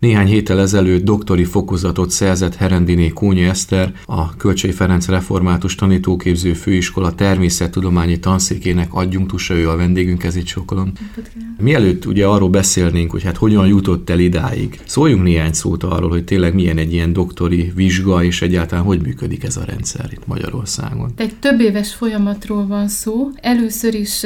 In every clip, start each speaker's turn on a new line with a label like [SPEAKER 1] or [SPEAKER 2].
[SPEAKER 1] Néhány héttel ezelőtt doktori fokozatot szerzett Herendiné Kónya Eszter, a Kölcsey Ferenc Református Tanítóképző Főiskola természettudományi tanszékének adjunktusa, ő a vendégünk, ezért sokolom. Mielőtt ugye arról beszélnénk, hogy hát hogyan jutott el idáig, szóljunk néhány szót arról, hogy tényleg milyen egy ilyen doktori vizsga, és egyáltalán hogy működik ez a rendszer itt Magyarországon.
[SPEAKER 2] Egy több éves folyamatról van szó. Először is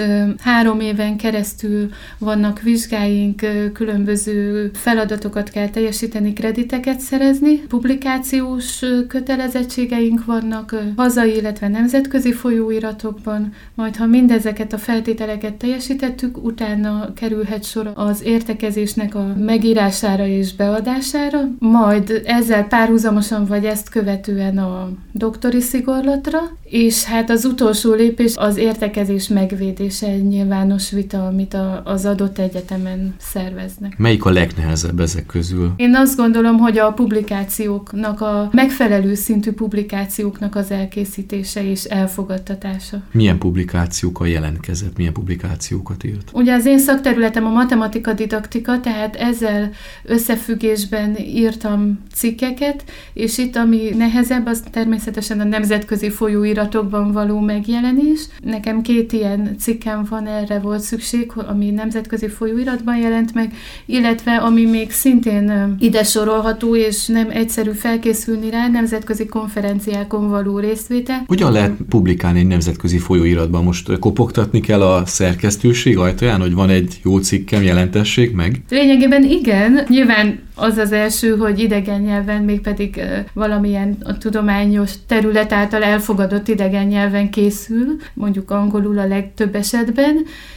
[SPEAKER 2] 3 éven keresztül vannak vizsgáink, különböző feladatokat kell teljesíteni, krediteket szerezni, publikációs kötelezettségeink vannak hazai, illetve nemzetközi folyóiratokban, majd ha mindezeket a feltételeket teljesítettük, utána kerülhet sor az értekezésnek a megírására és beadására, majd ezzel párhuzamosan vagy ezt követően a doktori szigorlatra, és hát az utolsó lépés az értekezés megvédése, egy nyilvános vita, amit az adott egyetemen szerveznek.
[SPEAKER 1] Melyik a legnehezebb ezek közül?
[SPEAKER 2] Én azt gondolom, hogy a publikációknak, a megfelelő szintű publikációknak az elkészítése és elfogadtatása.
[SPEAKER 1] Milyen publikációkkal jelentkezett, milyen publikációkat írt?
[SPEAKER 2] Ugye az én szakterületem a matematika didaktika, tehát ezzel összefüggésben írtam cikkeket, és itt ami nehezebb, az természetesen a nemzetközi folyóiratokban való megjelenés. Nekem 2 ilyen cikkem van, erre volt szükség, ami nemzetközi folyóiratban jelent meg, illetve ami még szintén ide sorolható, és nem egyszerű felkészülni rá, nemzetközi konferenciákon való részvétel.
[SPEAKER 1] Hogyan lehet publikálni egy nemzetközi folyóiratban? Most kopogtatni kell a szerkesztőség ajtaján, hogy van egy jó cikkem, jelentessék meg?
[SPEAKER 2] Lényegében igen. Nyilván az az első, hogy idegen nyelven, mégpedig valamilyen a tudományos terület által elfogadott idegen nyelven készül, mondjuk angolul a legtöbb esetben,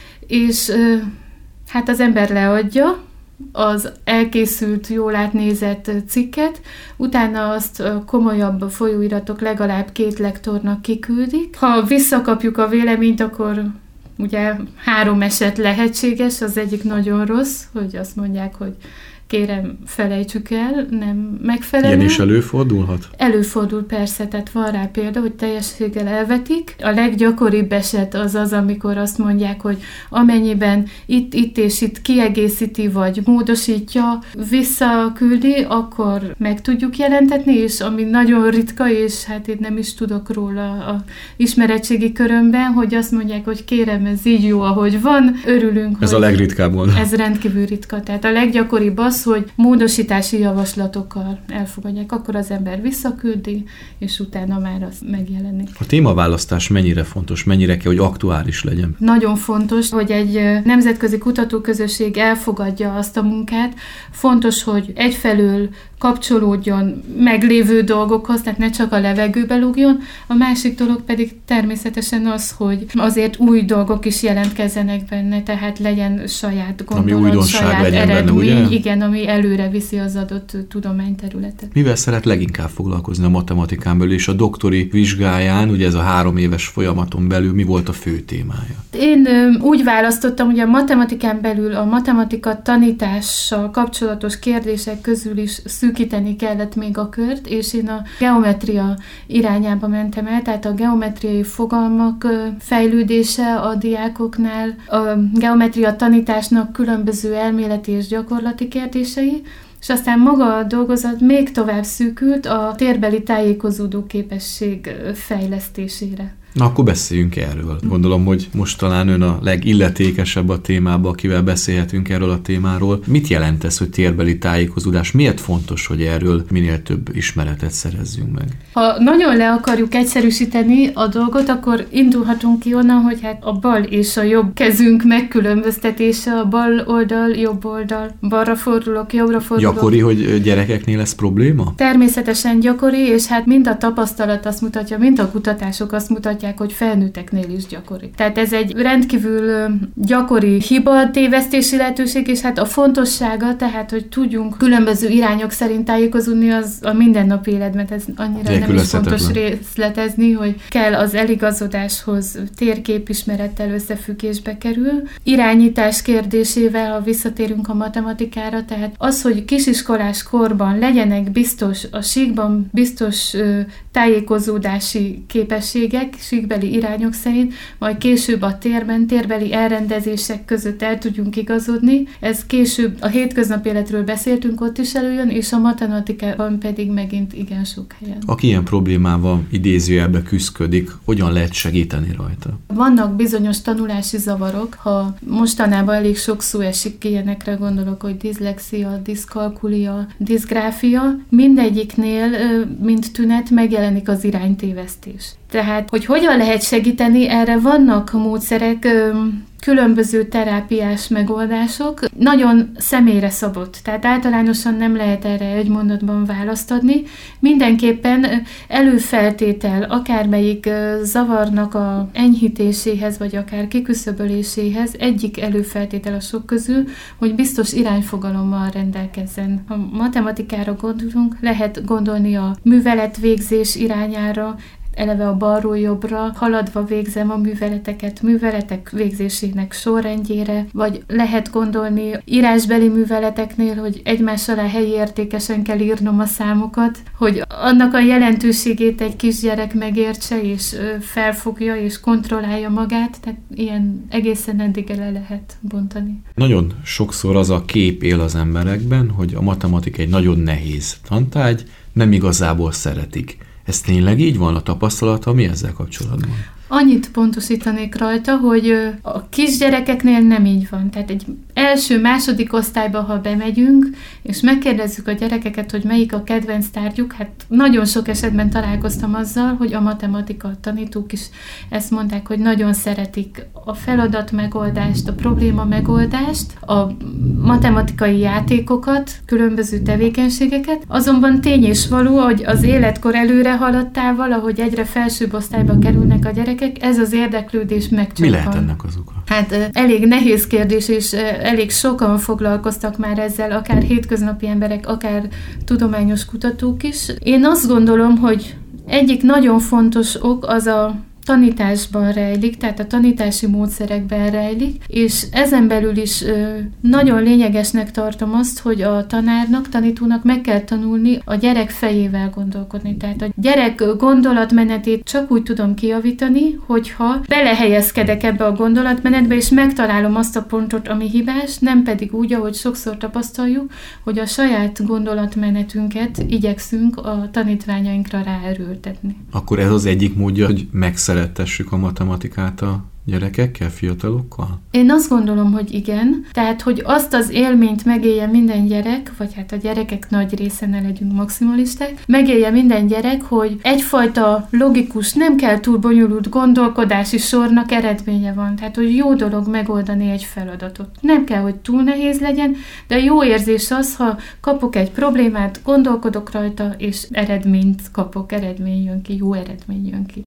[SPEAKER 2] és hát az ember leadja az elkészült, jól átnézett cikket, utána azt a komolyabb folyóiratok legalább 2 lektornak kiküldik. Ha visszakapjuk a véleményt, akkor ugye 3 eset lehetséges, az egyik nagyon rossz, hogy azt mondják, hogy kérem, felejtsük el, nem megfelelő.
[SPEAKER 1] Ilyen is előfordulhat?
[SPEAKER 2] Előfordul persze, tehát van rá példa, hogy teljességgel elvetik. A leggyakoribb eset az, amikor azt mondják, hogy amennyiben itt és itt kiegészíti, vagy módosítja, visszaküldi, akkor meg tudjuk jelentetni, és ami nagyon ritka, és hát én nem is tudok róla a ismeretségi körömben, hogy azt mondják, hogy kérem, ez így jó, ahogy van, örülünk.
[SPEAKER 1] Ez a legritkább volna.
[SPEAKER 2] Ez rendkívül ritka. Tehát a leggyakoribb az, hogy módosítási javaslatokkal elfogadják, akkor az ember visszaküldi, és utána már az megjelenik.
[SPEAKER 1] A témaválasztás mennyire fontos, mennyire kell, hogy aktuális legyen?
[SPEAKER 2] Nagyon fontos, hogy egy nemzetközi kutatóközösség elfogadja azt a munkát. Fontos, hogy egyfelől kapcsolódjon meglévő dolgokhoz, tehát ne csak a levegőbe lógjon. A másik dolog pedig természetesen az, hogy azért új dolgok is jelentkezzenek benne, tehát legyen saját gondolat, saját eredmény, benne, igen, ami előre viszi az adott tudományterületet.
[SPEAKER 1] Mivel szeret leginkább foglalkozni a matematikán belül, és a doktori vizsgáján, ugye ez a 3 éves folyamaton belül mi volt a fő témája?
[SPEAKER 2] Én úgy választottam, hogy a matematikán belül a matematika tanítással kapcsolatos kérdések közül is szűkíteni kellett még a kört, és én a geometria irányába mentem el, tehát a geometriai fogalmak fejlődése a diákoknál, a geometria tanításnak különböző elméleti és gyakorlati kérdései, és aztán maga a dolgozat még tovább szűkült a térbeli tájékozódó képesség fejlesztésére.
[SPEAKER 1] Na, akkor beszéljünk erről. Gondolom, hogy most talán ön a legilletékesebb a témába, akivel beszélhetünk erről a témáról. Mit jelent ez, hogy térbeli tájékozódás? Miért fontos, hogy erről minél több ismeretet szerezzünk meg?
[SPEAKER 2] Ha nagyon le akarjuk egyszerűsíteni a dolgot, akkor indulhatunk ki onnan, hogy hát a bal és a jobb kezünk megkülönböztetése, a bal oldal, jobb oldal, balra fordulok, jobbra fordulok.
[SPEAKER 1] Gyakori, hogy gyerekeknél ez probléma?
[SPEAKER 2] Természetesen gyakori, és hát mind a tapasztalat azt mutatja, mind a kutatások azt mutatják, hogy felnőtteknél is gyakori. Tehát ez egy rendkívül gyakori hiba, tévesztési lehetőség, és hát a fontossága, tehát, hogy tudjunk különböző irányok szerint tájékozódni, az a mindennapi életben, ez annyira nem is fontos részletezni, hogy kell az eligazodáshoz térképismerettel összefüggésbe kerül. Irányítás kérdésével, ha visszatérünk a matematikára, tehát az, hogy kisiskolás korban legyenek biztos, a síkban biztos tájékozódási képességek, síkbeli irányok szerint, majd később a térbeli elrendezések között el tudjunk igazodni. Ez később a hétköznapi életről beszéltünk, ott is előjön, és a matematikában pedig megint igen sok helyen.
[SPEAKER 1] Aki ilyen problémával idézőjelbe küszködik, hogyan lehet segíteni rajta?
[SPEAKER 2] Vannak bizonyos tanulási zavarok, ha mostanában elég sok szó esik ilyenekre, gondolok, hogy diszlexia, diszkalkulia, diszgráfia, mindegyiknél, mint tünet megjelenik az iránytévesztés. Tehát, hogy hogyan lehet segíteni, erre vannak módszerek, különböző terápiás megoldások, nagyon személyre szabott, tehát általánosan nem lehet erre egy mondatban választ adni. Mindenképpen előfeltétel akármelyik zavarnak a enyhítéséhez, vagy akár kiküszöböléséhez egyik előfeltétel a sok közül, hogy biztos irányfogalommal rendelkezzen. Ha matematikára gondolunk, lehet gondolni a műveletvégzés irányára, eleve a balról jobbra haladva végzem a műveletek végzésének sorrendjére, vagy lehet gondolni írásbeli műveleteknél, hogy egymás alá helyi értékesen kell írnom a számokat, hogy annak a jelentőségét egy kisgyerek megértse, és felfogja, és kontrollálja magát, tehát ilyen egészen eddig le lehet bontani.
[SPEAKER 1] Nagyon sokszor az a kép él az emberekben, hogy a matematika egy nagyon nehéz tantárgy, nem igazából szeretik. Ez tényleg így van, a tapasztalata mi ezzel kapcsolatban?
[SPEAKER 2] Annyit pontosítanék rajta, hogy a kisgyerekeknél nem így van. Tehát egy első-második osztályba, ha bemegyünk, és megkérdezzük a gyerekeket, hogy melyik a kedvenc tárgyuk, hát nagyon sok esetben találkoztam azzal, hogy a matematika tanítók is ezt mondták, hogy nagyon szeretik a feladat megoldást, a probléma megoldást, a matematikai játékokat, különböző tevékenységeket. Azonban tény és való, hogy az életkor előre haladtával, ahogy egyre felsőbb osztályba kerülnek a gyerekek, ez az érdeklődés megcsappan.
[SPEAKER 1] Mi lehet ennek az oka?
[SPEAKER 2] Hát elég nehéz kérdés, és elég sokan foglalkoztak már ezzel, akár hétköznapi emberek, akár tudományos kutatók is. Én azt gondolom, hogy egyik nagyon fontos ok az a tanításban rejlik, tehát a tanítási módszerekben rejlik, és ezen belül is nagyon lényegesnek tartom azt, hogy a tanárnak, tanítónak meg kell tanulni a gyerek fejével gondolkodni. Tehát a gyerek gondolatmenetét csak úgy tudom kijavítani, hogyha belehelyezkedek ebbe a gondolatmenetbe, és megtalálom azt a pontot, ami hibás, nem pedig úgy, ahogy sokszor tapasztaljuk, hogy a saját gondolatmenetünket igyekszünk a tanítványainkra ráerőltetni.
[SPEAKER 1] Akkor ez az egyik módja, hogy megszerettessük a matematikát a gyerekekkel, fiatalokkal?
[SPEAKER 2] Én azt gondolom, hogy igen. Tehát, hogy azt az élményt megélje minden gyerek, vagy hát a gyerekek nagy része, ne legyünk maximalisták, megélje minden gyerek, hogy egyfajta logikus, nem kell túl bonyolult gondolkodási sornak eredménye van. Tehát, hogy jó dolog megoldani egy feladatot. Nem kell, hogy túl nehéz legyen, de jó érzés az, ha kapok egy problémát, gondolkodok rajta, és eredményt kapok, eredmény jön ki, jó eredmény jön ki.